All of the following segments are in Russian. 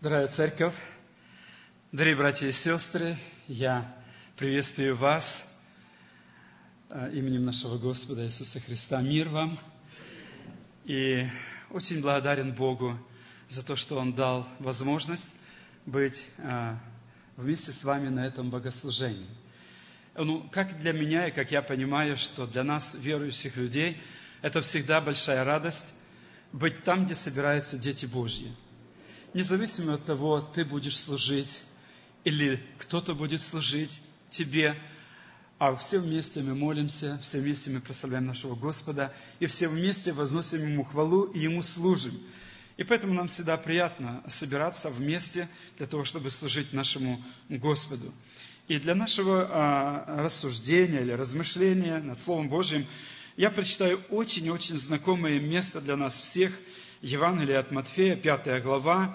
Дорогая церковь, дорогие братья и сестры, я приветствую вас именем нашего Господа Иисуса Христа. Мир вам. И очень благодарен Богу за то, что Он дал возможность быть вместе с вами на этом богослужении. Как для меня и как я понимаю, что для нас, верующих людей, это всегда большая радость быть там, где собираются дети Божьи. Независимо от того, ты будешь служить или кто-то будет служить тебе, а все вместе мы молимся, все вместе мы прославляем нашего Господа, и все вместе возносим Ему хвалу и Ему служим. И поэтому нам всегда приятно собираться вместе для того, чтобы служить нашему Господу. И для нашего рассуждения или размышления над Словом Божьим я прочитаю очень-очень знакомое место для нас всех, Евангелие от Матфея, 5 глава.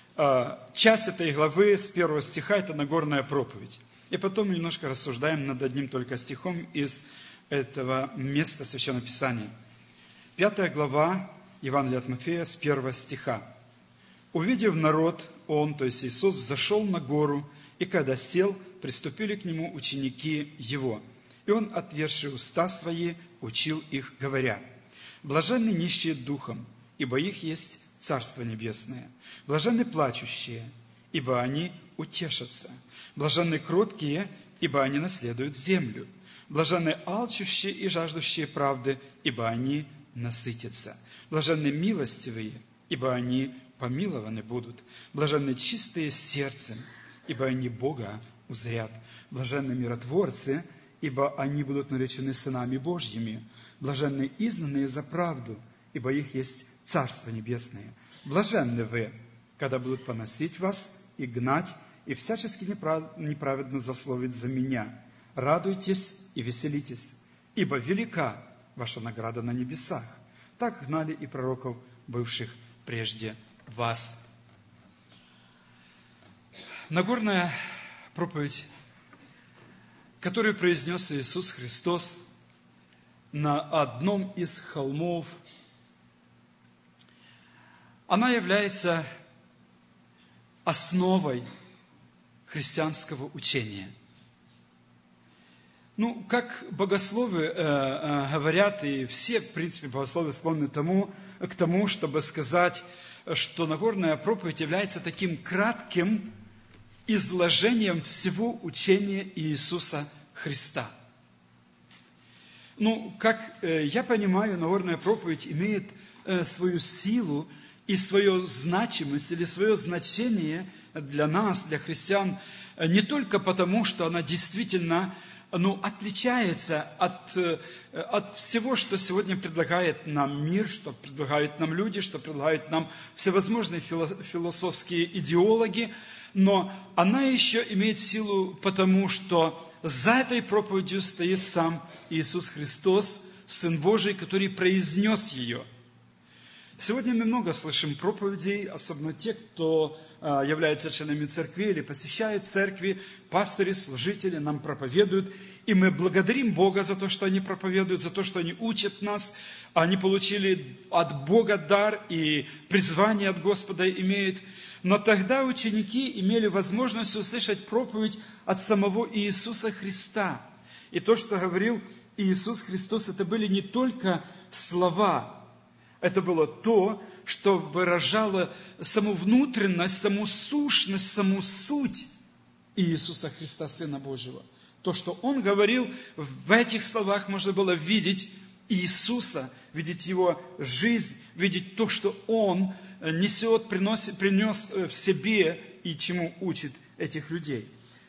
Часть этой главы с 1 стиха – это Нагорная проповедь. И потом немножко рассуждаем над одним только стихом из этого места Священного Писания. 5 глава Евангелия от Матфея с 1 стиха. «Увидев народ, Он, то есть Иисус, взошел на гору, и когда сел, приступили к Нему ученики Его. И Он, отверши уста Свои, учил их, говоря: блаженны нищие духом, ибо их есть Царство Небесное. Блаженны плачущие, ибо они утешатся. Блаженны кроткие, ибо они наследуют землю. Блаженны алчущие и жаждущие правды, ибо они насытятся. Блаженны милостивые, ибо они помилованы будут. Блаженны чистые сердцем, ибо они Бога узрят. Блаженны миротворцы, ибо они будут наречены сынами Божьими. Блаженны изгнанные за правду, ибо их есть Царство Небесное. Блаженны вы, когда будут поносить вас и гнать, и всячески неправедно злословить за меня. Радуйтесь и веселитесь, ибо велика ваша награда на небесах. Так гнали и пророков, бывших прежде вас». Нагорная проповедь, которую произнес Иисус Христос на одном из холмов, она является основой христианского учения. Как богословы говорят, и все, в принципе, богословы склонны к тому, чтобы сказать, что Нагорная проповедь является таким кратким изложением всего учения Иисуса Христа. Как я понимаю, Нагорная проповедь имеет свою силу и свою значимость или свое значение для нас, для христиан, не только потому, что она действительно отличается от всего, что сегодня предлагает нам мир, что предлагают нам люди, что предлагают нам всевозможные философские идеологи, но она еще имеет силу потому, что за этой проповедью стоит сам Иисус Христос, Сын Божий, который произнес ее. Сегодня мы много слышим проповедей, особенно те, кто являются членами церкви или посещают церкви, пастыри, служители нам проповедуют. И мы благодарим Бога за то, что они проповедуют, за то, что они учат нас. Они получили от Бога дар и призвание от Господа имеют. Но тогда ученики имели возможность услышать проповедь от самого Иисуса Христа. И то, что говорил Иисус Христос, это были не только слова, это было то, что выражало саму внутренность, саму сущность, саму суть Иисуса Христа, Сына Божьего. То, что Он говорил, в этих словах можно было видеть Иисуса, видеть Его жизнь, видеть то, что Он несет, принес в себе и чему учит этих людей.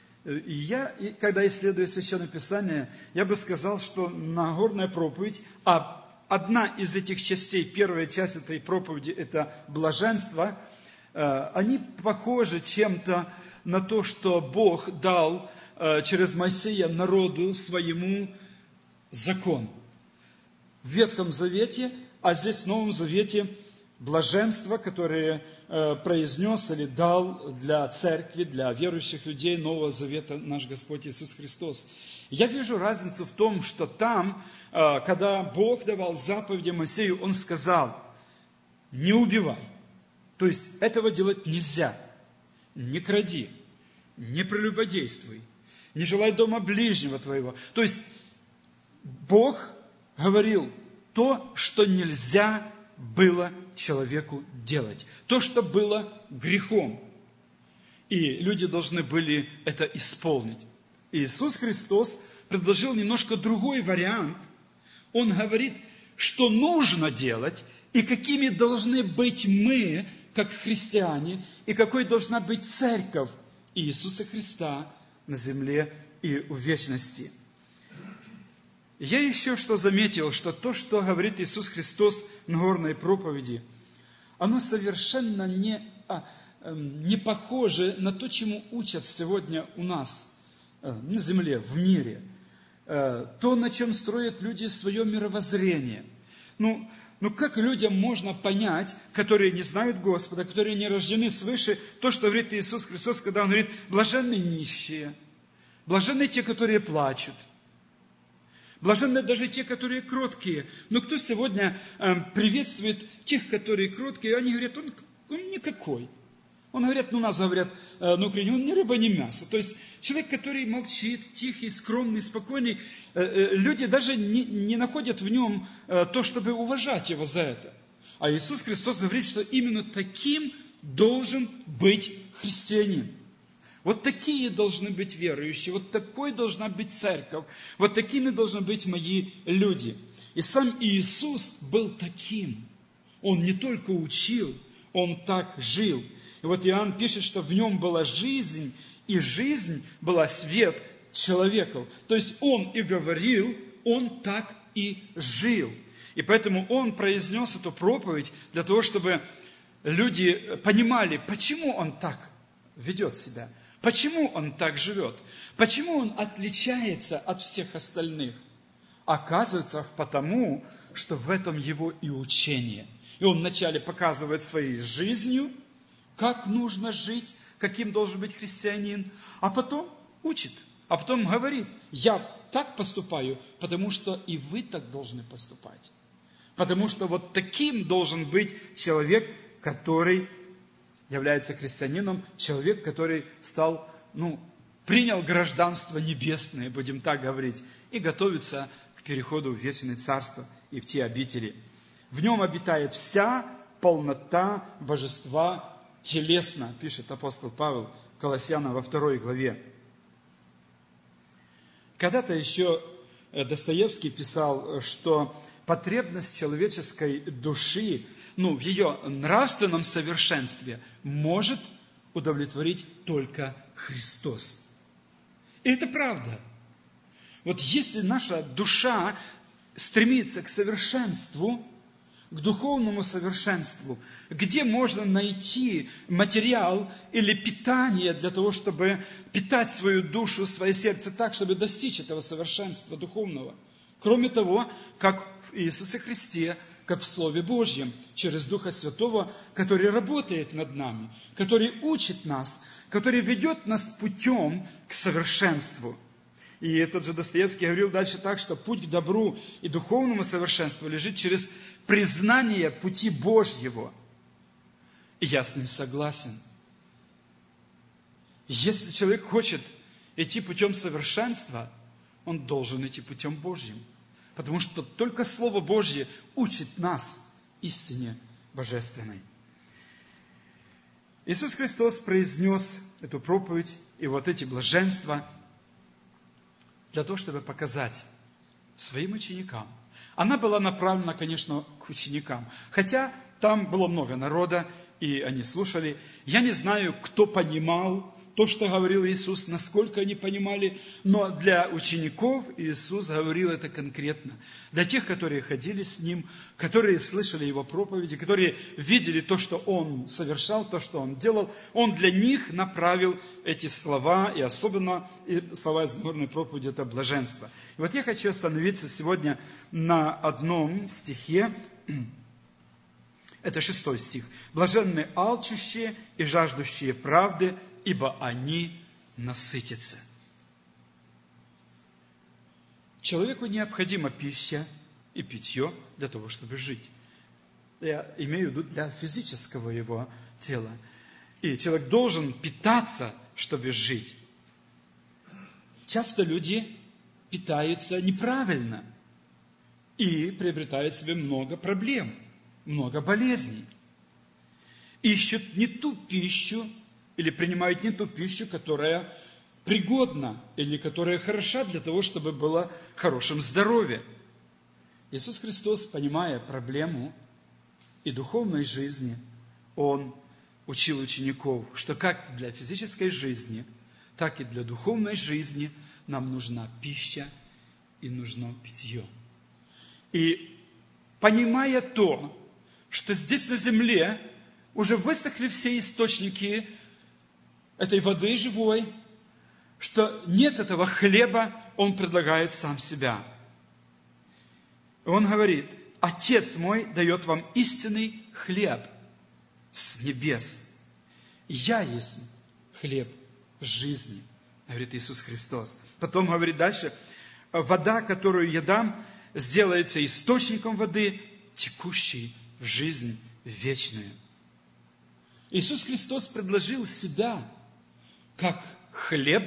И когда исследую Священное Писание, я бы сказал, что Нагорная проповедь, одна из этих частей, первая часть этой проповеди, это блаженство, они похожи чем-то на то, что Бог дал через Моисея народу своему закон. В Ветхом Завете, а здесь в Новом Завете блаженство, которое произнес или дал для церкви, для верующих людей Нового Завета наш Господь Иисус Христос. Я вижу разницу в том, что там, когда Бог давал заповеди Моисею, Он сказал: не убивай. То есть этого делать нельзя. не кради, не прелюбодействуй, не желай дома ближнего твоего. То есть Бог говорил то, что нельзя было человеку делать, то, что было грехом. И люди должны были это исполнить. И Иисус Христос предложил немножко другой вариант. Он говорит, что нужно делать, и какими должны быть мы, как христиане, и какой должна быть церковь Иисуса Христа на земле и в вечности. Я еще что заметил, что то, что говорит Иисус Христос в Нагорной проповеди, оно совершенно не похоже на то, чему учат сегодня у нас на земле, в мире. То, на чем строят люди свое мировоззрение. Ну, как людям можно понять, которые не знают Господа, которые не рождены свыше, то, что говорит Иисус Христос, когда Он говорит, блаженны нищие, блаженны те, которые плачут, блаженны даже те, которые кроткие. Но кто сегодня приветствует тех, которые кроткие, они говорят, он никакой. Он говорит, нас говорят на Украине, он ни рыба, ни мясо. То есть человек, который молчит, тихий, скромный, спокойный, люди даже не находят в нем то, чтобы уважать его за это. А Иисус Христос говорит, что именно таким должен быть христианин. Вот такие должны быть верующие, вот такой должна быть церковь, вот такими должны быть мои люди. И сам Иисус был таким. Он не только учил, Он так жил. И вот Иоанн пишет, что в нем была жизнь, и жизнь была свет человеков. То есть он и говорил, он так и жил. И поэтому он произнес эту проповедь для того, чтобы люди понимали, почему он так ведет себя, почему он так живет, почему он отличается от всех остальных. Оказывается, потому, что в этом его и учение. И он вначале показывает своей жизнью, как нужно жить, каким должен быть христианин, а потом учит, а потом говорит, я так поступаю, потому что и вы так должны поступать. Потому что вот таким должен быть человек, который является христианином, человек, который стал, принял гражданство небесное, будем так говорить, и готовится к переходу в вечное царство и в те обители. В нем обитает вся полнота божества телесно, пишет апостол Павел Колоссянам во 2 главе. Когда-то еще Достоевский писал, что потребность человеческой души, в ее нравственном совершенстве может удовлетворить только Христос. И это правда. Вот если наша душа стремится к совершенству, к духовному совершенству, где можно найти материал или питание для того, чтобы питать свою душу, свое сердце так, чтобы достичь этого совершенства духовного. Кроме того, как в Иисусе Христе, как в Слове Божьем, через Духа Святого, который работает над нами, который учит нас, который ведет нас путем к совершенству. И этот же Достоевский говорил дальше так, что путь к добру и духовному совершенству лежит через признание пути Божьего. И я с ним согласен. Если человек хочет идти путем совершенства, он должен идти путем Божьим. Потому что только Слово Божье учит нас истине божественной. Иисус Христос произнес эту проповедь и вот эти блаженства для того, чтобы показать своим ученикам. Она была направлена, конечно, к ученикам. Хотя там было много народа, и они слушали. Я не знаю, кто понимал то, что говорил Иисус, насколько они понимали, но для учеников Иисус говорил это конкретно. Для тех, которые ходили с Ним, которые слышали Его проповеди, которые видели то, что Он совершал, то, что Он делал, Он для них направил эти слова, и особенно слова из Нагорной проповеди, это блаженство. И вот я хочу остановиться сегодня на одном стихе, это 6 стих. «Блаженны алчущие и жаждущие правды, ибо они насытятся». Человеку необходима пища и питье для того, чтобы жить. Я имею в виду для физического его тела. И человек должен питаться, чтобы жить. Часто люди питаются неправильно и приобретают себе много проблем, много болезней. Ищут не ту пищу или принимают не ту пищу, которая пригодна или которая хороша для того, чтобы было в хорошем здоровье. Иисус Христос, понимая проблему и духовной жизни, Он учил учеников, что как для физической жизни, так и для духовной жизни нам нужна пища и нужно питье. И понимая то, что здесь на земле уже высохли все источники этой воды живой, что нет этого хлеба, Он предлагает сам себя. И Он говорит: Отец мой дает вам истинный хлеб с небес. Я есть хлеб жизни, говорит Иисус Христос. Потом говорит дальше: вода, которую я дам, сделается источником воды, текущей в жизнь вечную. Иисус Христос предложил себя как хлеб,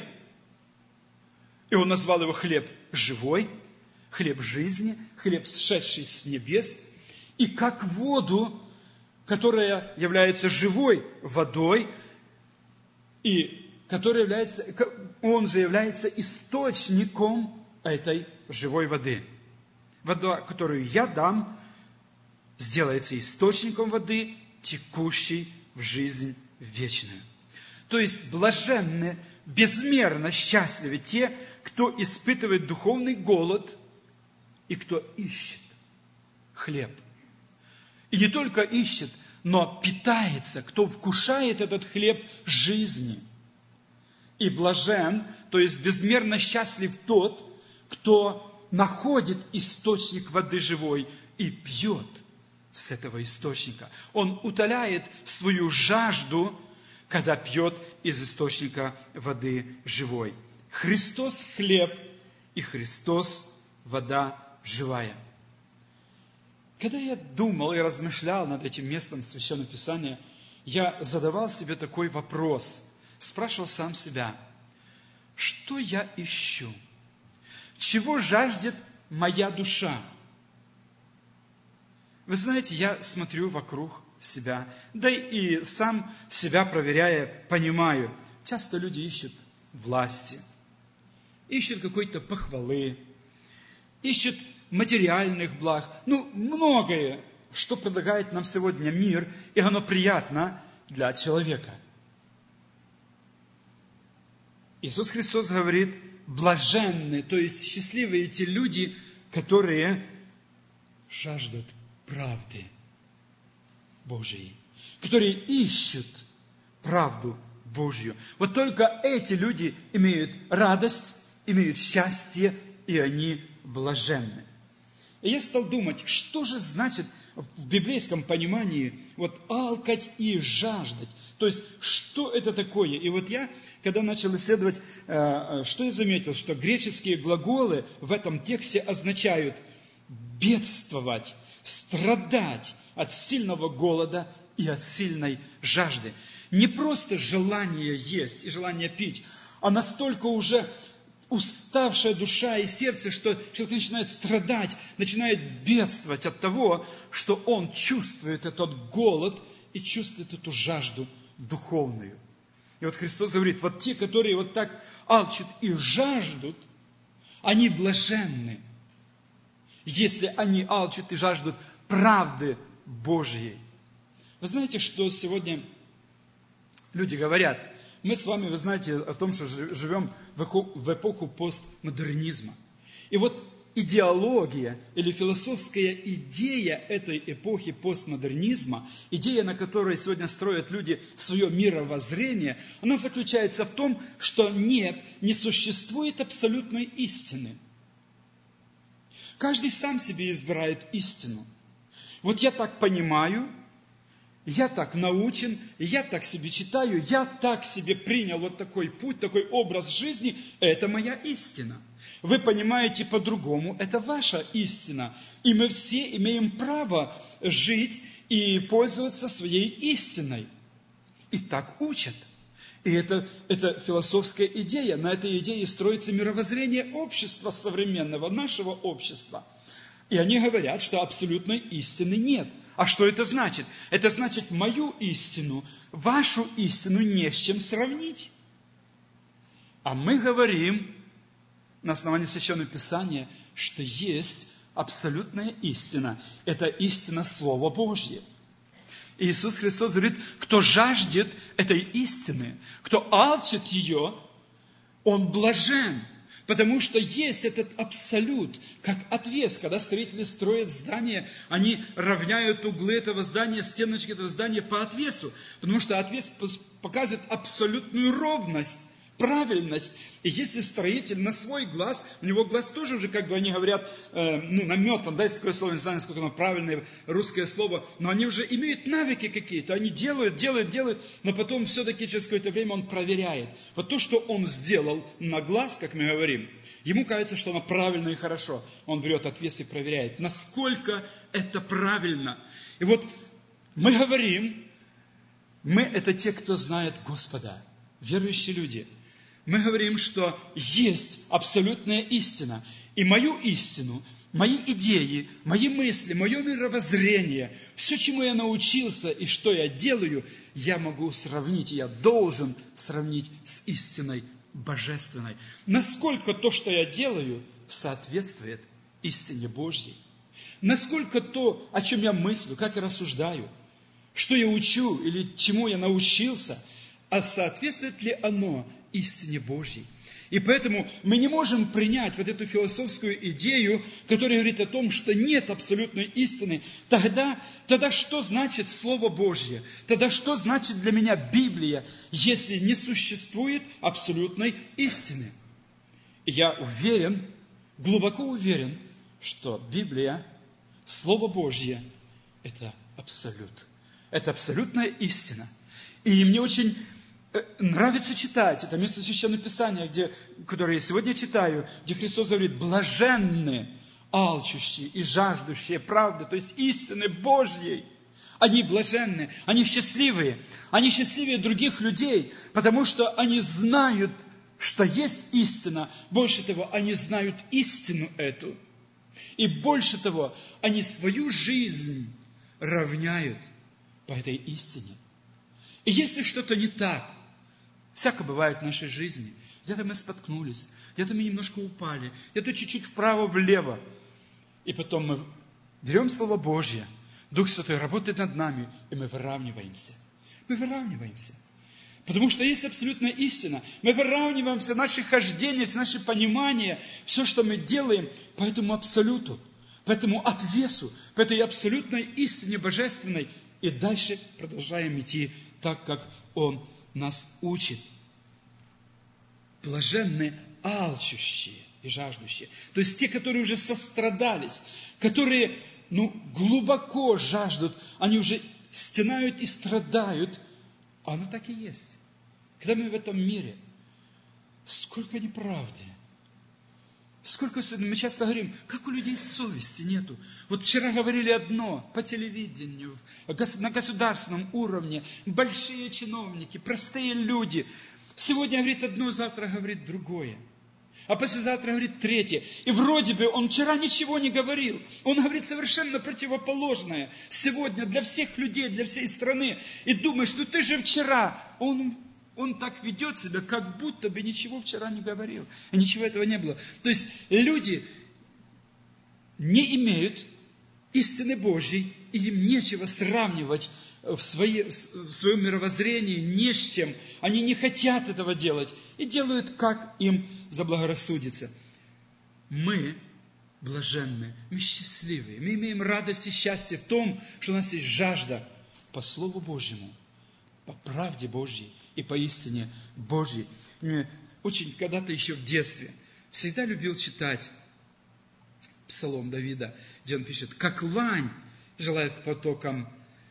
и Он назвал его хлеб живой, хлеб жизни, хлеб, сшедший с небес, и как воду, которая является живой водой, и которая является, Он же является источником этой живой воды. Вода, которую я дам, сделается источником воды, текущей в жизнь вечную. То есть блаженны, безмерно счастливы те, кто испытывает духовный голод и кто ищет хлеб. И не только ищет, но питается, кто вкушает этот хлеб жизни. И блажен, то есть безмерно счастлив тот, кто находит источник воды живой и пьет с этого источника. Он утоляет свою жажду, когда пьет из источника воды живой. Христос – хлеб, и Христос – вода живая. Когда я думал и размышлял над этим местом Священного Писания, я задавал себе такой вопрос, спрашивал сам себя: что я ищу? Чего жаждет моя душа? Вы знаете, я смотрю вокруг себя, да и сам себя проверяя, понимаю, часто люди ищут власти, ищут какой-то похвалы, ищут материальных благ, многое, что предлагает нам сегодня мир, и оно приятно для человека. Иисус Христос говорит: блаженны, то есть счастливые те люди, которые жаждут правды Божьей, которые ищут правду Божью. Вот только эти люди имеют радость, имеют счастье, и они блаженны. И я стал думать, что же значит в библейском понимании алкать и жаждать. То есть, что это такое? И я, когда начал исследовать, что я заметил, что греческие глаголы в этом тексте означают бедствовать, страдать от сильного голода и от сильной жажды. Не просто желание есть и желание пить, а настолько уже уставшая душа и сердце, что человек начинает страдать, начинает бедствовать от того, что он чувствует этот голод и чувствует эту жажду духовную. И Христос говорит: те, которые так алчат и жаждут, они блаженны, если они алчат и жаждут правды Божьей. Вы знаете, что сегодня люди говорят? Мы с вами, вы знаете о том, что живем в эпоху постмодернизма. И идеология или философская идея этой эпохи постмодернизма, идея, на которой сегодня строят люди свое мировоззрение, она заключается в том, что не существует абсолютной истины. Каждый сам себе избирает истину. Я так понимаю, я так научен, я так себе читаю, я так себе принял такой путь, такой образ жизни, это моя истина. Вы понимаете по-другому, это ваша истина. И мы все имеем право жить и пользоваться своей истиной. и так учат. И это философская идея. На этой идее строится мировоззрение общества современного, нашего общества. И они говорят, что абсолютной истины нет. А что это значит? Это значит, мою истину, вашу истину не с чем сравнить. А мы говорим на основании Священного Писания, что есть абсолютная истина. Это истина Слова Божьего. Иисус Христос говорит, кто жаждет этой истины, кто алчит ее, он блажен. Потому что есть этот абсолют, как отвес. Когда строители строят здание, они равняют углы этого здания, стеночки этого здания по отвесу. Потому что отвес показывает абсолютную ровность, правильность. И если строитель на свой глаз, у него глаз тоже уже, как бы они говорят, наметан, да, есть такое слово, не знаю, насколько оно правильное русское слово, но они уже имеют навыки какие-то, они делают, но потом все-таки через какое-то время он проверяет. Вот то, что он сделал на глаз, как мы говорим, ему кажется, что оно правильно и хорошо. Он берет отвес и проверяет, насколько это правильно. И вот мы говорим, мы это те, кто знает Господа, верующие люди. Мы говорим, что есть абсолютная истина. И мою истину, мои идеи, мои мысли, мое мировоззрение, все, чему я научился и что я делаю, я могу сравнить, я должен сравнить с истиной божественной. Насколько то, что я делаю, соответствует истине Божьей. Насколько то, о чем я мыслю, как я рассуждаю, что я учу или чему я научился, а соответствует ли оно истине Божьей. И поэтому мы не можем принять вот эту философскую идею, которая говорит о том, что нет абсолютной истины. Тогда что значит Слово Божье? Тогда что значит для меня Библия, если не существует абсолютной истины? И я уверен, глубоко уверен, что Библия, Слово Божье, это абсолют. Это абсолютная истина. И мне очень нравится читать это место Священного Писания, которое я сегодня читаю, где Христос говорит, блаженны, алчущие и жаждущие правды, то есть истины Божьей. Они блаженны, они счастливые других людей, потому что они знают, что есть истина. Больше того, они знают истину эту. И больше того, они свою жизнь равняют по этой истине. И если что-то не так, всяко бывает в нашей жизни. Где-то мы споткнулись, где-то мы немножко упали, где-то чуть-чуть вправо-влево. И потом мы берем Слово Божье, Дух Святой работает над нами, и мы выравниваемся. Мы выравниваемся. Потому что есть абсолютная истина. Мы выравниваемся, наше хождение, наше понимание, все, что мы делаем по этому абсолюту, по этому отвесу, по этой абсолютной истине божественной. И дальше продолжаем идти так, как Он нас учит. Блаженны алчущие и жаждущие. То есть те, которые уже сострадались, которые глубоко жаждут, они уже стенают и страдают. А оно так и есть. Когда мы в этом мире, сколько неправды. Сколько мы часто говорим, как у людей совести нету. Вот вчера говорили одно по телевидению, на государственном уровне, большие чиновники, простые люди. Сегодня говорит одно, завтра говорит другое. А послезавтра говорит третье. И вроде бы он вчера ничего не говорил. Он говорит совершенно противоположное. Сегодня для всех людей, для всей страны. И думаешь, ты же вчера. Он так ведет себя, как будто бы ничего вчера не говорил. И ничего этого не было. То есть люди не имеют истины Божьей, и им нечего сравнивать в своем мировоззрении ни с чем. Они не хотят этого делать и делают, как им заблагорассудится. Мы блаженны, мы счастливые, мы имеем радость и счастье в том, что у нас есть жажда по Слову Божьему, по правде Божьей и по истине Божьей. Мне очень когда-то еще в детстве всегда любил читать Псалом Давида, где он пишет, «Как лань желает потоком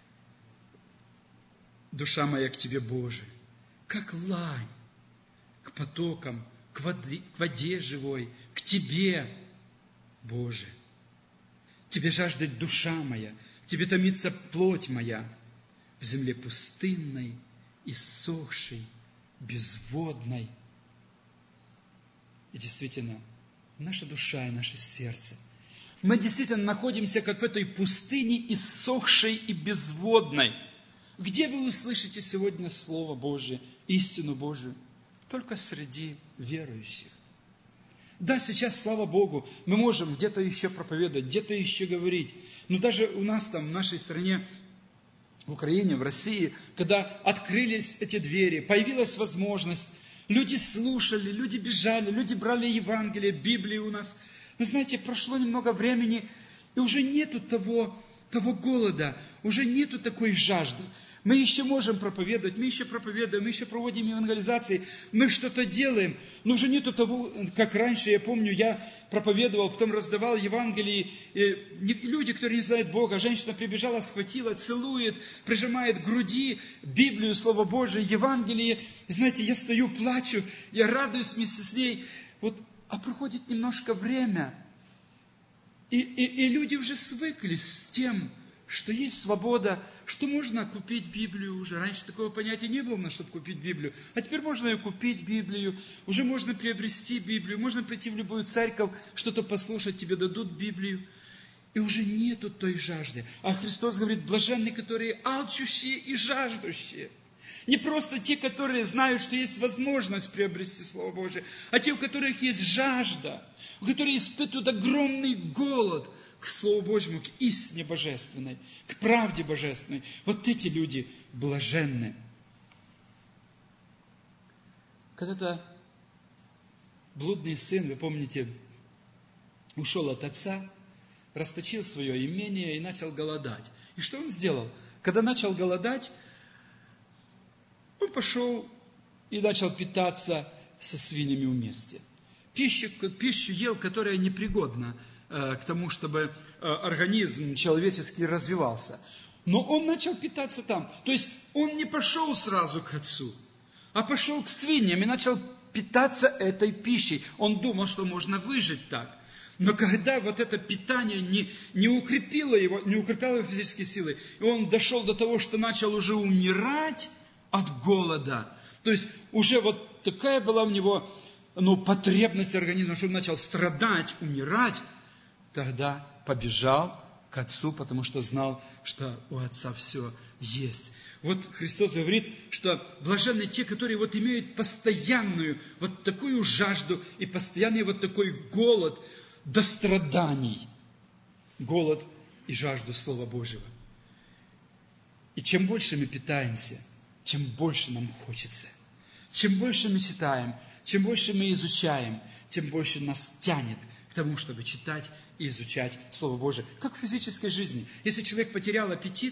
душа моя к Тебе, Боже, как лань к потокам, к воде живой, к Тебе, Боже. Тебе жаждет душа моя, к Тебе томится плоть моя в земле пустынной иссохшей, безводной. И действительно, наша душа и наше сердце, мы действительно находимся, как в этой пустыне, иссохшей и безводной. Где вы услышите сегодня Слово Божие, истину Божию? Только среди верующих. Да, сейчас, слава Богу, мы можем где-то еще проповедовать, где-то еще говорить. Но даже у нас там, в нашей стране, в Украине, в России, когда открылись эти двери, появилась возможность, люди слушали, люди бежали, люди брали Евангелие, Библию у нас. Но знаете, прошло немного времени, и уже нету того голода, уже нету такой жажды. Мы еще можем проповедовать, мы еще проповедуем, мы еще проводим евангелизации, мы что-то делаем, но уже нету того, как раньше, я помню, я проповедовал, потом раздавал Евангелие, и люди, которые не знают Бога, женщина прибежала, схватила, целует, прижимает к груди Библию, Слово Божие, Евангелие. И знаете, я стою, плачу, я радуюсь вместе с ней. Вот, а проходит немножко время, и люди уже свыклись с тем, что есть свобода, что можно купить Библию уже. Раньше такого понятия не было, чтобы купить Библию. А теперь можно и купить Библию, уже можно приобрести Библию, можно прийти в любую церковь, что-то послушать, тебе дадут Библию. И уже нету той жажды. А Христос говорит, блаженны, которые алчущие и жаждущие. Не просто те, которые знают, что есть возможность приобрести Слово Божие, а те, у которых есть жажда, у которых испытывают огромный голод к Слову Божьему, к истине божественной, к правде божественной. Вот эти люди блаженны. Когда-то блудный сын, вы помните, ушел от отца, расточил свое имение и начал голодать. И что он сделал? Когда начал голодать, он пошел и начал питаться со свиньями вместе. Пищу ел, которая непригодна к тому, чтобы организм человеческий развивался. Но он начал питаться там. То есть он не пошел сразу к отцу, а пошел к свиньям и начал питаться этой пищей. Он думал, что можно выжить так. Но когда вот это питание не укрепило его физические силы, и он дошел до того, что начал уже умирать от голода, то есть уже вот такая была у него потребность организма, что он начал страдать, умирать, тогда побежал к отцу, потому что знал, что у отца все есть. Вот Христос говорит, что блаженны те, которые вот имеют постоянную вот такую жажду и постоянный вот такой голод до страданий. Голод и жажду Слова Божьего. И чем больше мы питаемся, тем больше нам хочется. Чем больше мы читаем, чем больше мы изучаем, тем больше нас тянет к тому, чтобы читать и изучать Слово Божие. Как в физической жизни. Если человек потерял аппетит,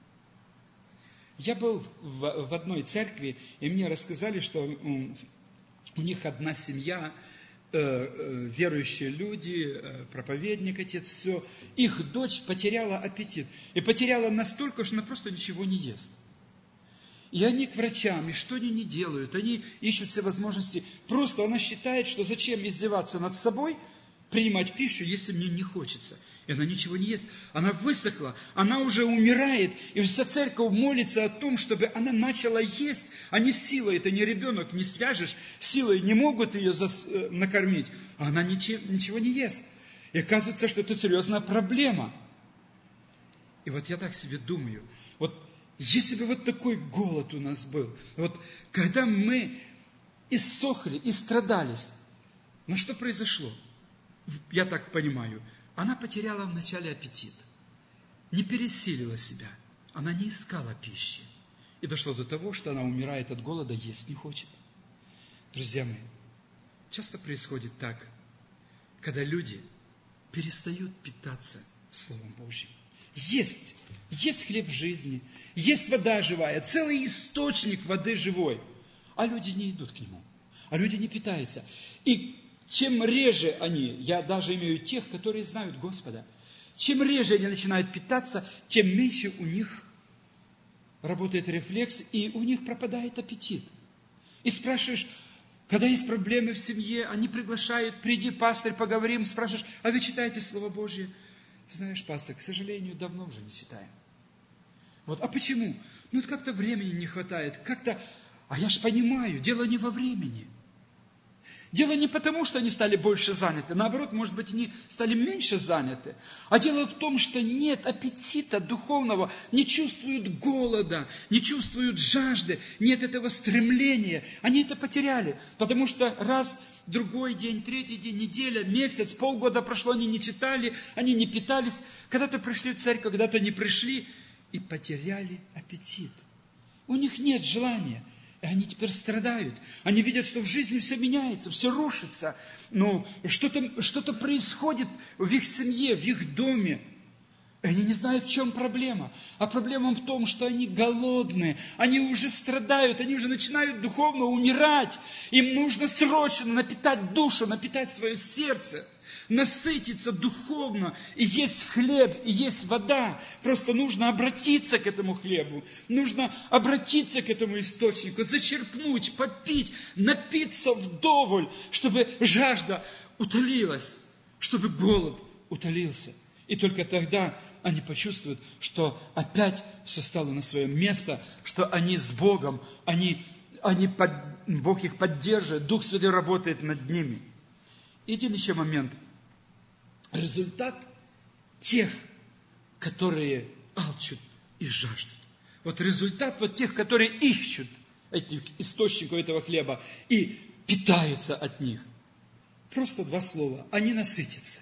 я был в одной церкви, и мне рассказали, что у них одна семья, верующие люди, проповедник, отец, все. Их дочь потеряла аппетит. И потеряла настолько, что она просто ничего не ест. И они к врачам, и что они не делают, они ищут все возможности. Просто она считает, что зачем издеваться над собой, принимать пищу, если мне не хочется. И она ничего не ест. Она высохла, она уже умирает. И вся церковь молится о том, чтобы она начала есть, а не силой. Это не ребенок, не свяжешь. Силой не могут ее накормить. А она ничего не ест. И оказывается, что это серьезная проблема. И вот я так себе думаю, вот если бы вот такой голод у нас был, вот когда мы иссохли и страдались, но что произошло? Я так понимаю, она потеряла вначале аппетит, не пересилила себя, она не искала пищи. И дошло до того, что она умирает от голода, есть не хочет. Друзья мои, часто происходит так, когда люди перестают питаться Словом Божьим. Есть хлеб жизни, есть вода живая, целый источник воды живой, а люди не идут к нему, а люди не питаются. И чем реже они, я даже имею тех, которые знают Господа, чем реже они начинают питаться, тем меньше у них работает рефлекс, и у них пропадает аппетит. И спрашиваешь, когда есть проблемы в семье, они приглашают, приди, пастырь, поговорим, спрашиваешь, а вы читаете Слово Божье? Знаешь, пастор, к сожалению, давно уже не читаем. Вот, а почему? Ну, это как-то времени не хватает, как-то... А я ж понимаю, дело не во времени. Дело не потому, что они стали больше заняты, наоборот, может быть, они стали меньше заняты. А дело в том, что нет аппетита духовного, не чувствуют голода, не чувствуют жажды, нет этого стремления. Они это потеряли, потому что раз, другой день, третий день, неделя, месяц, полгода прошло, они не читали, они не питались. Когда-то пришли в церковь, когда-то не пришли и потеряли аппетит. У них нет желания. И они теперь страдают. Они видят, что в жизни все меняется, все рушится. Ну, что-то происходит в их семье, в их доме. И они не знают, в чем проблема. А проблема в том, что они голодные, они уже страдают, они уже начинают духовно умирать. Им нужно срочно напитать душу, напитать свое сердце, насытиться духовно, и есть хлеб, и есть вода. Просто нужно обратиться к этому хлебу, нужно обратиться к этому источнику, зачерпнуть, попить, напиться вдоволь, чтобы жажда утолилась, чтобы голод утолился. И только тогда они почувствуют, что опять все стало на свое место, что они с Богом, Бог их поддерживает, Дух Святой работает над ними. И один еще момент. Результат тех, которые алчут и жаждут. Вот результат вот тех, которые ищут этих источников этого хлеба и питаются от них. Просто два слова. Они насытятся.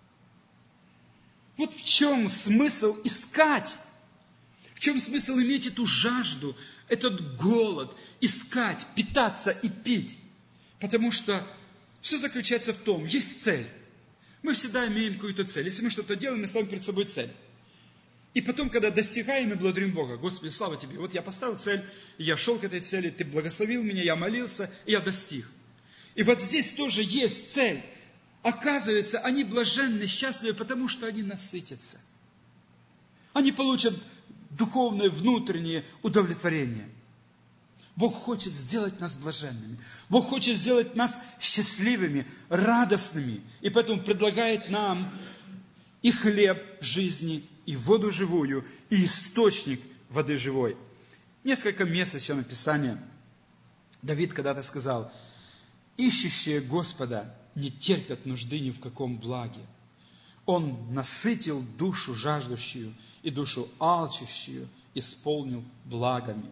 Вот в чем смысл искать? В чем смысл иметь эту жажду, этот голод, искать, питаться и пить? Потому что все заключается в том, есть цель. Мы всегда имеем какую-то цель. Если мы что-то делаем, мы ставим перед собой цель. И потом, когда достигаем, мы благодарим Бога. Господи, слава Тебе. Вот я поставил цель, я шел к этой цели, Ты благословил меня, я молился, и я достиг. И вот здесь тоже есть цель. Оказывается, они блаженны, счастливы, потому что они насытятся. Они получат духовное, внутреннее удовлетворение. Бог хочет сделать нас блаженными. Бог хочет сделать нас счастливыми, радостными. И поэтому предлагает нам и хлеб жизни, и воду живую, и источник воды живой. Несколько мест из Священного Писания. Давид когда-то сказал: «Ищущие Господа не терпят нужды ни в каком благе. Он насытил душу жаждущую и душу алчущую исполнил благами.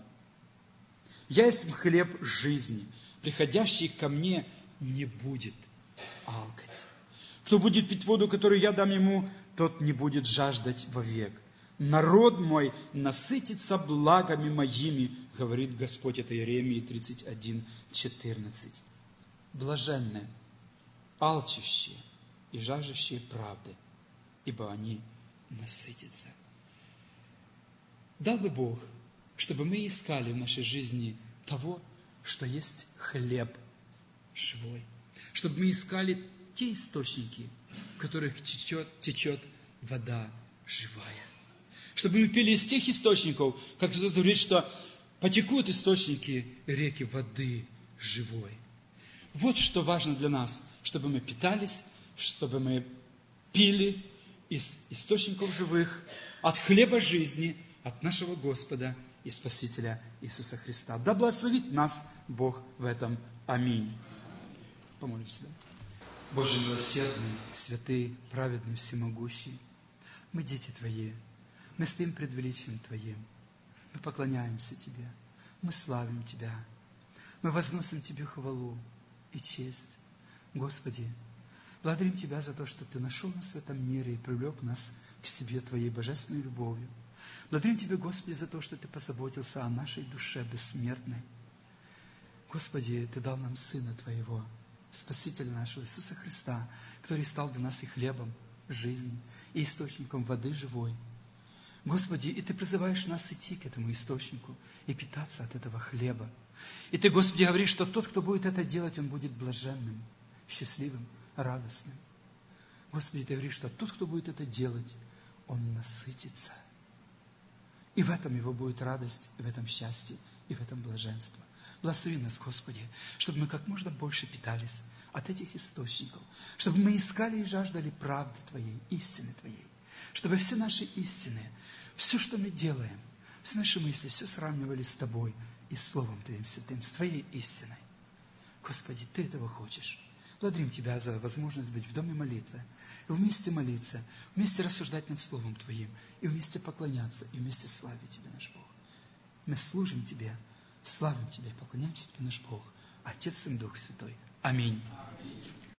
Я есть хлеб жизни, приходящий ко мне не будет алкать. Кто будет пить воду, которую я дам ему, тот не будет жаждать вовек. Народ мой насытится благами моими, говорит Господь». Это Иеремии 31:14. Блаженные, алчущие и жаждущие правды, ибо они насытятся. Дал бы Бог, чтобы мы искали в нашей жизни того, что есть хлеб живой. Чтобы мы искали те источники, в которых течет вода живая. Чтобы мы пили из тех источников, как Иисус говорит, что потекут источники реки воды живой. Вот что важно для нас, чтобы мы питались, чтобы мы пили из источников живых, от хлеба жизни, от нашего Господа и Спасителя Иисуса Христа. Да благословит нас Бог в этом. Аминь. Помолимся. Боже милосердный, святый, праведный, всемогущий, мы дети Твои, мы стоим пред величием Твоим, мы поклоняемся Тебе, мы славим Тебя, мы возносим Тебе хвалу и честь. Господи, благодарим Тебя за то, что Ты нашел нас в этом мире и привлек нас к себе Твоей божественной любовью. Благодарим Тебя, Господи, за то, что Ты позаботился о нашей душе бессмертной. Господи, Ты дал нам Сына Твоего, Спасителя нашего Иисуса Христа, который стал для нас и хлебом жизни, и источником воды живой. Господи, и Ты призываешь нас идти к этому источнику и питаться от этого хлеба. И Ты, Господи, говоришь, что тот, кто будет это делать, он будет блаженным, счастливым, радостным. Господи, Ты говоришь, что тот, кто будет это делать, он насытится. И в этом его будет радость, и в этом счастье, и в этом блаженство. Благослови нас, Господи, чтобы мы как можно больше питались от этих источников, чтобы мы искали и жаждали правды Твоей, истины Твоей, чтобы все наши истины, все, что мы делаем, все наши мысли, все сравнивали с Тобой и с Словом Твоим святым, с Твоей истиной. Господи, Ты этого хочешь. Благодарим Тебя за возможность быть в доме молитвы, и вместе молиться, вместе рассуждать над Словом Твоим, и вместе поклоняться, и вместе славить Тебя, наш Бог. Мы служим Тебе, славим Тебя, поклоняемся Тебе, наш Бог, Отец и Дух Святой. Аминь.